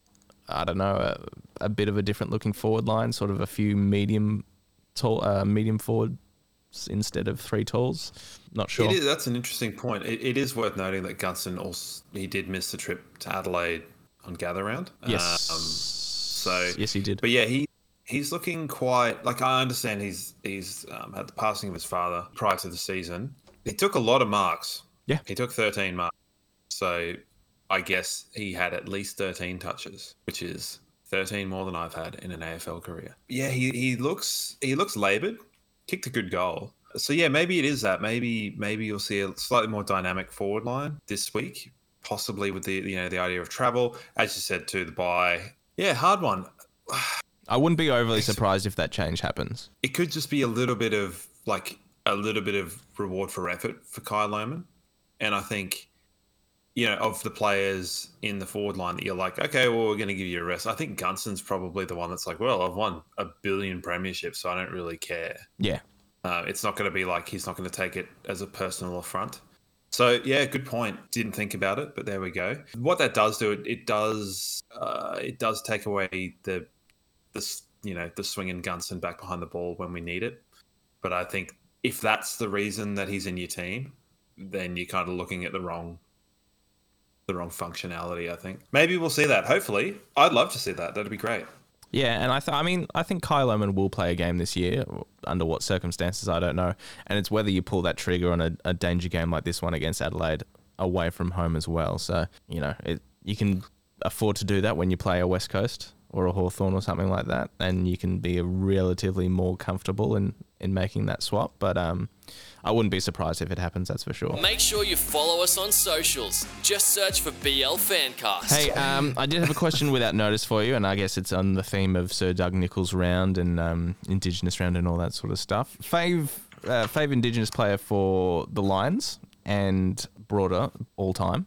I don't know, a, a bit of a different looking forward line, sort of a few medium tall, uh, medium forward instead of three talls. Not sure. It is, that's an interesting point. It, it is worth noting that Gunston also he did miss the trip to Adelaide on gather round. Yes. Um, so yes, he did. But yeah, he he's looking quite like I understand he's he's um, had the passing of his father prior to the season. He took a lot of marks. Yeah. He took thirteen marks. So I guess he had at least thirteen touches, which is thirteen more than I've had in an A F L career. Yeah, he, he looks he looks laboured. Kicked a good goal. So yeah, maybe it is that. Maybe maybe you'll see a slightly more dynamic forward line this week, possibly with the you know the idea of travel, as you said too, the bye. Yeah, hard one. I wouldn't be overly surprised if that change happens. It could just be a little bit of like a little bit of reward for effort for Kai Lohmann, and I think you know of the players in the forward line that you're like, okay, well we're going to give you a rest. I think Gunston's probably the one that's like, well, I've won a billion premierships, so I don't really care. Yeah. Uh, it's not going to be like he's not going to take it as a personal affront. So yeah, good point. Didn't think about it, but there we go. What that does do, it, it does uh, it does take away the the you know the swinging Gunston back behind the ball when we need it. But I think if that's the reason that he's in your team, then you're kind of looking at the wrong the wrong functionality. I think maybe we'll see that. Hopefully, I'd love to see that. That'd be great. Yeah, and I th- I mean, I think Kai Lohmann will play a game this year. Under what circumstances, I don't know. And it's whether you pull that trigger on a, a danger game like this one against Adelaide away from home as well. So, you know, it, you can afford to do that when you play a West Coast or a Hawthorn or something like that, and you can be relatively more comfortable in, in making that swap. But um, I wouldn't be surprised if it happens, that's for sure. Make sure you follow us on socials. Just search for B L Fancast. Hey, um, I did have a question without notice for you, and I guess it's on the theme of Sir Doug Nicholls round and um, Indigenous round and all that sort of stuff. Fave, uh, fave Indigenous player for the Lions and broader all time?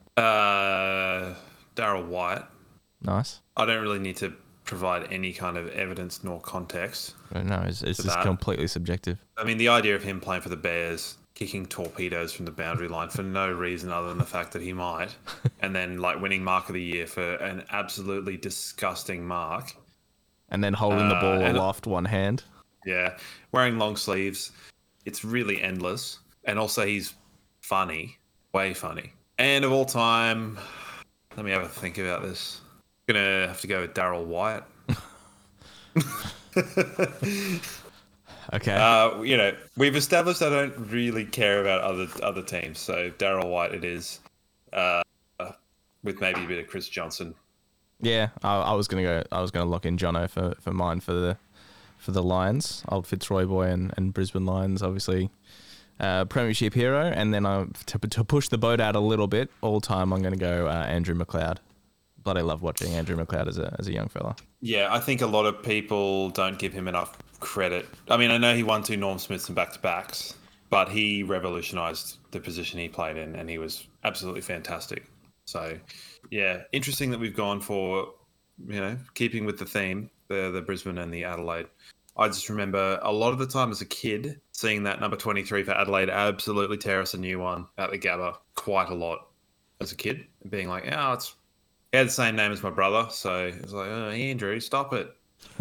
Uh, Darryl Wyatt. Nice. I don't really need to provide any kind of evidence nor context. No, it's, it's just completely subjective. I mean, the idea of him playing for the Bears, kicking torpedoes from the boundary line for no reason other than the fact that he might, and then like winning Mark of the Year for an absolutely disgusting mark. And then holding the ball uh, aloft one hand. Yeah, wearing long sleeves. It's really endless. And also he's funny, way funny. And of all time, let me have a think about this. I'm going to have to go with Darryl Wyatt. Okay. Uh, you know, we've established I don't really care about other other teams, so Darryl Wyatt it is, uh, with maybe a bit of Chris Johnson Yeah, I, I was gonna go. I was gonna lock in Jono for, for mine for the for the Lions, old Fitzroy boy and, and Brisbane Lions, obviously uh, premiership hero. And then I to, to push the boat out a little bit, all time I'm gonna go uh, Andrew McLeod. Bloody love watching Andrew McLeod as a as a young fella. Yeah, I think a lot of people don't give him enough credit. I mean, I know he won two Norm Smiths and back-to-backs, but he revolutionised the position he played in, and he was absolutely fantastic. So, yeah, interesting that we've gone for, you know, keeping with the theme, the the Brisbane and the Adelaide. I just remember a lot of the time as a kid seeing that number twenty-three for Adelaide absolutely tear us a new one at the Gabba quite a lot as a kid, being like, oh, it's he had the same name as my brother, so it was like, oh, Andrew, stop it.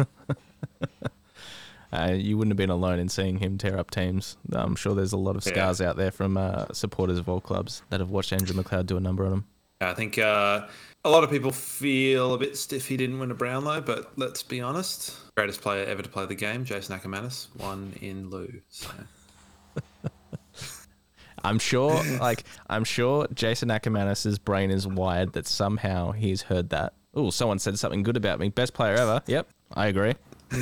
uh, you wouldn't have been alone in seeing him tear up teams. I'm sure there's a lot of scars yeah. out there from uh, supporters of all clubs that have watched Andrew McLeod do a number on them. I think uh, a lot of people feel a bit stiff he didn't win a Brownlow, but let's be honest. Greatest player ever to play the game, Jason Ackermanis, won in lieu. So. I'm sure, like, I'm sure Jason Ackermanis' brain is wired that somehow he's heard that. Oh, someone said something good about me. Best player ever. Yep, I agree.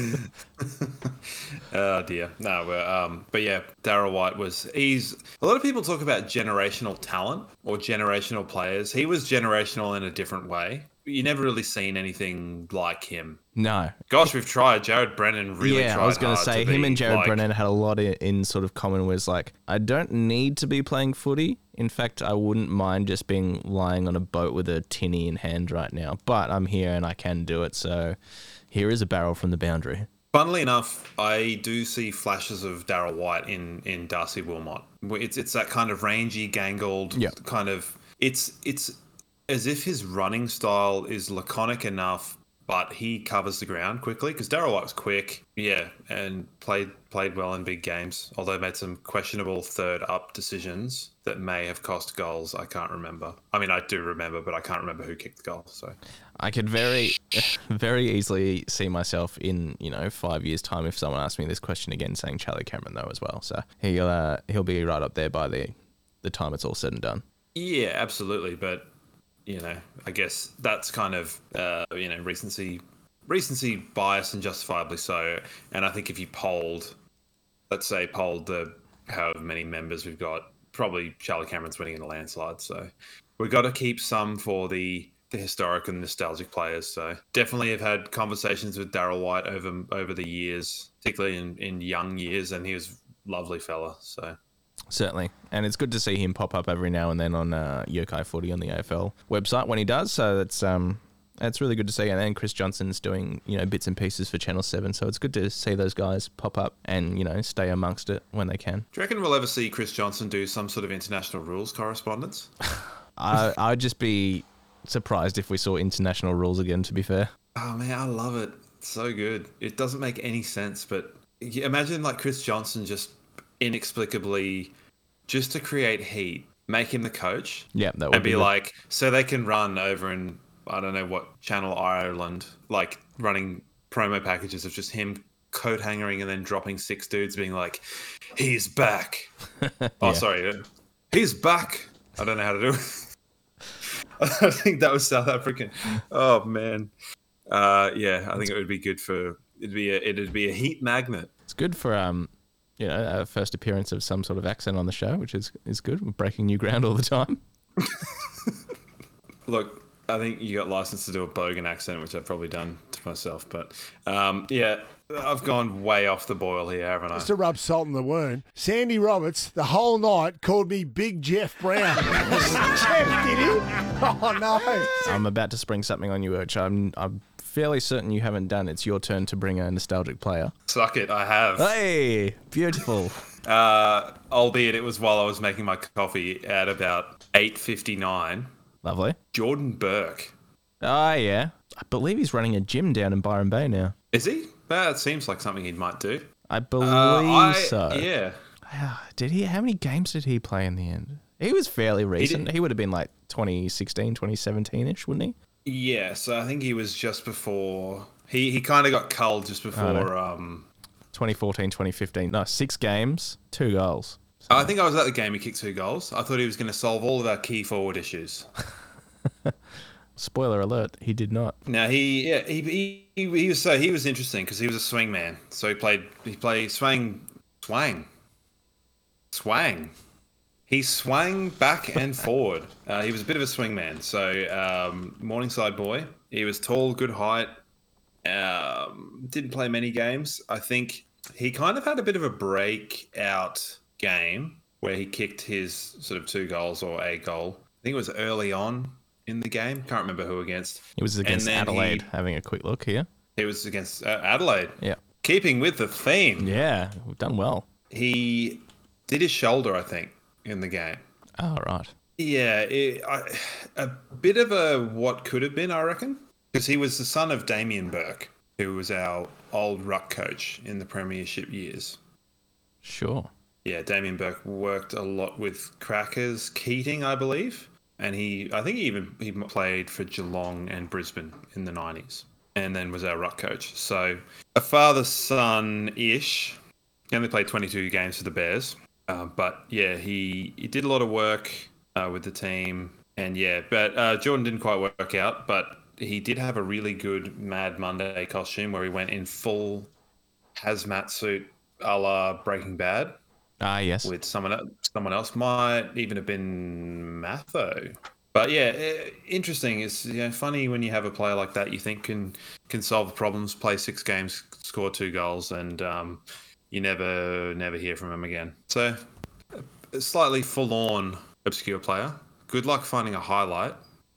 Oh dear. No, but, um, but yeah, Darryl White was, he's, a lot of people talk about generational talent or generational players. He was generational in a different way. You never really seen anything like him. No. Gosh, we've tried. Jared Brennan really yeah, tried I was going to say, him and Jared like, Brennan had a lot in, in sort of common was like, I don't need to be playing footy. In fact, I wouldn't mind just being lying on a boat with a tinny in hand right now. But I'm here and I can do it. So here is a barrel from the boundary. Funnily enough, I do see flashes of Darryl White in, in Darcy Wilmot. It's it's that kind of rangy, gangled yep. kind of... It's it's as if his running style is laconic enough, but he covers the ground quickly. Because Darryl White was quick, yeah, and played played well in big games, although made some questionable third-up decisions that may have cost goals. I can't remember. I mean, I do remember, but I can't remember who kicked the goal. So I could very, very easily see myself in, you know, five years' time if someone asked me this question again, saying Charlie Cameron though as well. So he'll uh, he'll be right up there by the the time it's all said and done. Yeah, absolutely. But you know, I guess that's kind of uh, you know recency recency bias and justifiably so. And I think if you polled, let's say polled the however many members we've got, probably Charlie Cameron's winning in a landslide. So we've got to keep some for the, the historic and nostalgic players. So definitely have had conversations with Darryl White over over the years, particularly in, in young years, and he was a lovely fella. So certainly. And it's good to see him pop up every now and then on uh, Yokai Footy on the A F L website when he does. So that's um that's really good to see. And then Chris Johnson's doing, you know, bits and pieces for Channel seven. So it's good to see those guys pop up and, you know, stay amongst it when they can. Do you reckon we'll ever see Chris Johnson do some sort of international rules correspondence? I, I'd just be surprised if we saw international rules again, to be fair. Oh, man, I love it. It's so good. It doesn't make any sense, but imagine like Chris Johnson just inexplicably, just to create heat, make him the coach. Yeah, that would and be, be like, so they can run over in, I don't know what, Channel Ireland, like running promo packages of just him coat hangering and then dropping six dudes being like, he's back. Oh, yeah. sorry. He's back. I don't know how to do it. I think that was South African. Oh, man. Uh, yeah, I think it would be good for, it'd be a, it'd be a heat magnet. It's good for, um, you know, a first appearance of some sort of accent on the show, which is, is good. We're breaking new ground all the time. Look, I think you got licensed to do a bogan accent, which I've probably done to myself. But um, yeah, I've gone way off the boil here, haven't I? Just to rub salt in the wound, Sandy Roberts the whole night called me Big Jeff Brown. Jeff, did he? Oh no! I'm about to spring something on you, which I'm I'm fairly certain you haven't done. It's your turn to bring a nostalgic player. Suck it, I have. Hey, beautiful. uh, albeit it was while I was making my coffee at about eight fifty-nine. Lovely. Jordan Burke. Oh, yeah. I believe he's running a gym down in Byron Bay now. Is he? That seems like something he might do. I believe uh, I, so. Yeah. Did he? How many games did he play in the end? He was fairly recent. He, he would have been like twenty sixteen, twenty seventeen-ish, wouldn't he? Yeah, so I think he was just before... He, he kind of got culled just before... Oh, um, twenty fourteen, twenty fifteen. No, six games, two goals. So. I think I was at the game he kicked two goals. I thought he was going to solve all of our key forward issues. Spoiler alert, he did not. Now he, yeah, he he he, he was so he was interesting because he was a swing man. So he played he played swang, swang, swang. He swung back and forward. Uh, he was a bit of a swing man. So um, Morningside boy. He was tall, good height. Um, didn't play many games. I think he kind of had a bit of a breakout game where he kicked his sort of two goals or a goal. I think it was early on in the game. Can't remember who against. It was against Adelaide. He, having a quick look here. It was against uh, Adelaide. Yeah. Keeping with the theme. Yeah, we've done well. He did his shoulder, I think, in the game. Oh, right. Yeah, it, I, a bit of a what could have been, I reckon. Because he was the son of Damien Burke, who was our old ruck coach in the premiership years. Sure. Yeah, Damien Burke worked a lot with Crackers, Keating, I believe. And he, I think he even he played for Geelong and Brisbane in the nineties. And then was our ruck coach. So a father-son-ish. He only played twenty-two games for the Bears. Uh, but yeah, he, he did a lot of work uh, with the team. And yeah, but uh, Jordan didn't quite work out. But he did have a really good Mad Monday costume where he went in full hazmat suit a la Breaking Bad. Ah, yes. With someone else, someone else might even have been Matho. But yeah, interesting. It's you know, funny when you have a player like that you think can can solve problems, play six games, score two goals, and um, you never never hear from him again. So a slightly full-on obscure player. Good luck finding a highlight.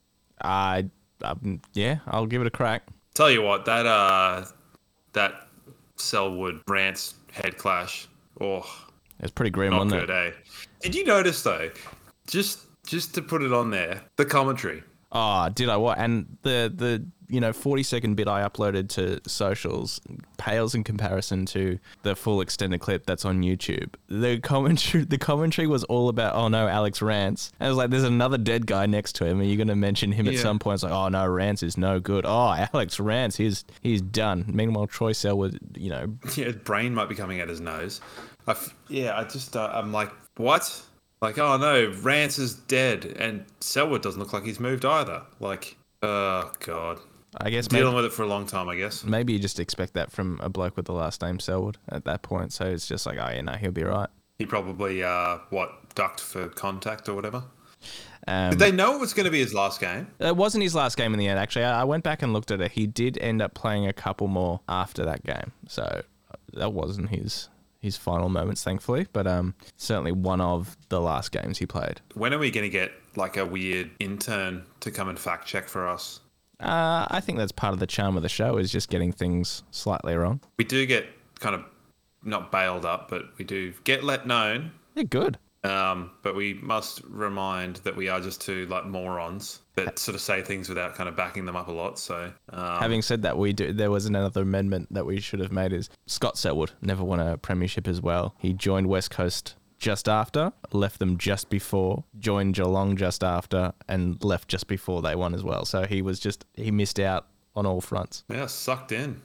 I uh, um, yeah, I'll give it a crack. Tell you what, that uh, that Selwood Rance head clash. Oh, it's pretty grim, not wasn't good, it? eh? Did you notice though? Just just to put it on there, the commentary. Oh, did I what? And the the you know forty second bit I uploaded to socials pales in comparison to the full extended clip that's on YouTube. The commentary the commentary was all about, oh no, Alex Rance. And it was like, there's another dead guy next to him. Are you going to mention him at Yeah. some point? It's like, oh no, Rance is no good. Oh, Alex Rance, he's he's done. Meanwhile, Troy Selwood, you know, Yeah, his brain might be coming out his nose. I f- yeah, I just uh, I'm like, what? Like, oh no, Rance is dead, and Selwood doesn't look like he's moved either. Like, oh god. I guess Dealing maybe, with it for a long time, I guess. maybe you just expect that from a bloke with the last name Selwood at that point. So it's just like, oh yeah, no, he'll be right. He probably uh what ducked for contact or whatever. Um, Did they know it was going to be his last game? It wasn't his last game in the end, actually. I I went back and looked at it. He did end up playing a couple more after that game. So that wasn't his his final moments, thankfully. But um, certainly one of the last games he played. When are we going to get like a weird intern to come and fact check for us? Uh, I think that's part of the charm of the show, is just getting things slightly wrong. We do get kind of not bailed up, but we do get let known. They're good. Um, but we must remind that we are just two like morons that sort of say things without kind of backing them up a lot. So um, Having said that, we do. There was another amendment that we should have made. Is Scott Selwood never won a premiership as well. He joined West Coast just after, left them just before, joined Geelong just after, and left just before they won as well. So he was just he missed out on all fronts. yeah, sucked in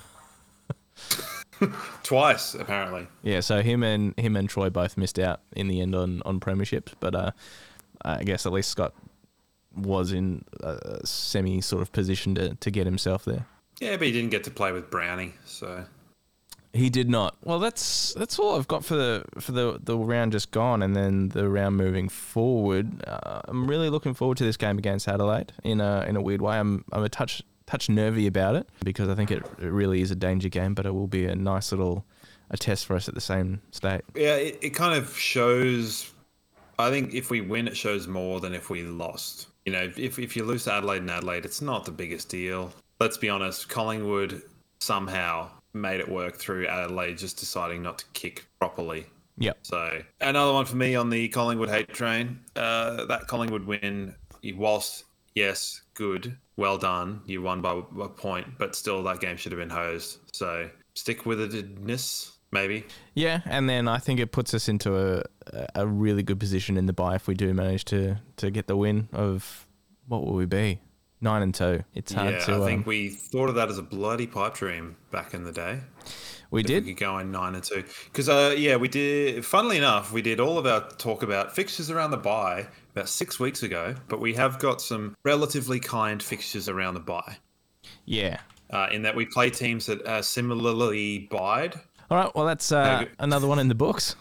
twice apparently. Yeah, so him and him and Troy both missed out in the end on, on premierships, but uh, I guess at least Scott was in a semi sort of position to, to get himself there. Yeah, but he didn't get to play with Brownie, so He did not. Well, that's that's all I've got for the for the, the round just gone, and then the round moving forward. Uh, I'm really looking forward to this game against Adelaide in a in a weird way. I'm I'm a touch touch nervy about it because I think it, it really is a danger game, but it will be a nice little a test for us at the same state. yeah, it, it kind of shows. I think if we win, it shows more than if we lost. You know, if if you lose to Adelaide and Adelaide, it's not the biggest deal. Let's be honest, Collingwood somehow made it work through Adelaide just deciding not to kick properly. Yep. So another one for me on the Collingwood hate train. Uh, that Collingwood win, whilst yes, good, well done, you won by a point, but still that game should have been hosed. So stick with itness, maybe. Yeah, and then I think it puts us into a a really good position in the bye if we do manage to to get the win of what will we be? Nine and two. It's hard Yeah, to. I think um, we thought of that as a bloody pipe dream back in the day. We if did? We could go in nine and two. Because, uh, yeah, we did, funnily enough, we did all of our talk about fixtures around the bye about six weeks ago, but we have got some relatively kind fixtures around the bye. Yeah. Uh, in that we play teams that are similarly buyed. All right, well, that's uh, another one in the books.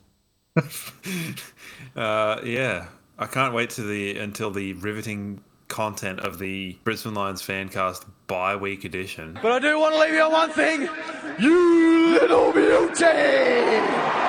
uh, yeah. I can't wait to the until the riveting content of the Brisbane Lions Fancast bye-week edition. But I do want to leave you on one thing. You little beauty!